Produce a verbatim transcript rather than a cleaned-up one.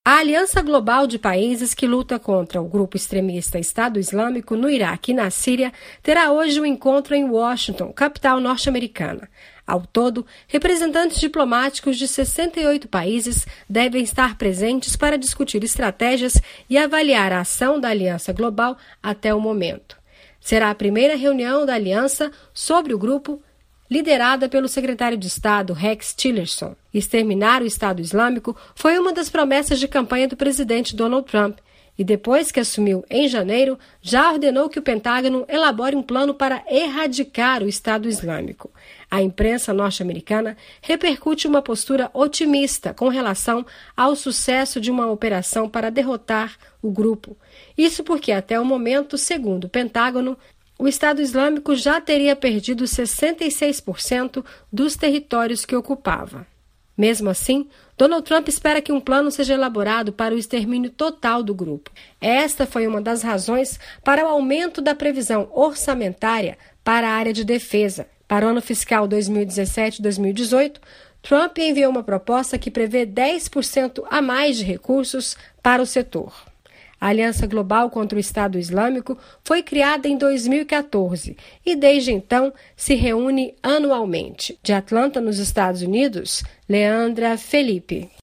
A Aliança Global de Países que luta contra o grupo extremista Estado Islâmico no Iraque e na Síria terá hoje um encontro em Washington, capital norte-americana. Ao todo, representantes diplomáticos de sessenta e oito países devem estar presentes para discutir estratégias e avaliar a ação da Aliança Global até o momento. Será a primeira reunião da Aliança sobre o grupo, liderada pelo secretário de Estado Rex Tillerson. Exterminar o Estado Islâmico foi uma das promessas de campanha do presidente Donald Trump e, depois que assumiu em janeiro, já ordenou que o Pentágono elabore um plano para erradicar o Estado Islâmico. A imprensa norte-americana repercute uma postura otimista com relação ao sucesso de uma operação para derrotar o grupo. Isso porque, até o momento, segundo o Pentágono, o Estado Islâmico já teria perdido sessenta e seis por cento dos territórios que ocupava. Mesmo assim, Donald Trump espera que um plano seja elaborado para o extermínio total do grupo. Esta foi uma das razões para o aumento da previsão orçamentária para a área de defesa. Para o ano fiscal dois mil e dezessete a dois mil e dezoito, Trump enviou uma proposta que prevê dez por cento a mais de recursos para o setor. A Aliança Global contra o Estado Islâmico foi criada em dois mil e quatorze e, desde então, se reúne anualmente. De Atlanta, nos Estados Unidos, Leandra Felipe.